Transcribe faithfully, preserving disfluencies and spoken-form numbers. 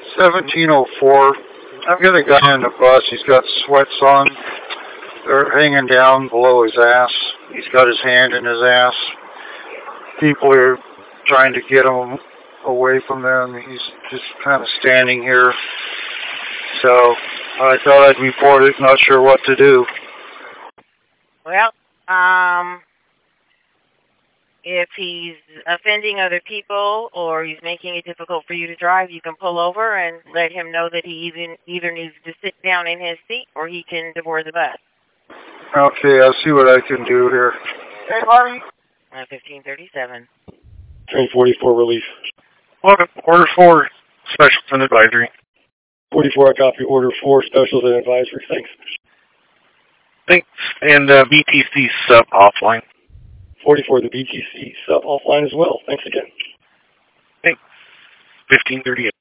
seventeen oh four. I've got a guy on the bus. He's got sweats on. They're hanging down below his ass. He's got his hand in his ass. People are trying to get him away from them. He's just kind of standing here. So I thought I'd report it. Not sure what to do. Well, um, if he's offending other people or he's making it difficult for you to drive, you can pull over and let him know that he even either needs to sit down in his seat or he can board the bus. Okay, I'll see what I can do here. Hey, Harvey. Uh, fifteen thirty-seven. Train forty-four, relief. Welcome. Order four, specials and advisory. forty-four, I copy. Order four, specials and advisory. Thanks. Thanks. And uh, B T C sub offline. forty-four, the B T C sub offline as well. Thanks again. Thanks. fifteen thirty-eight.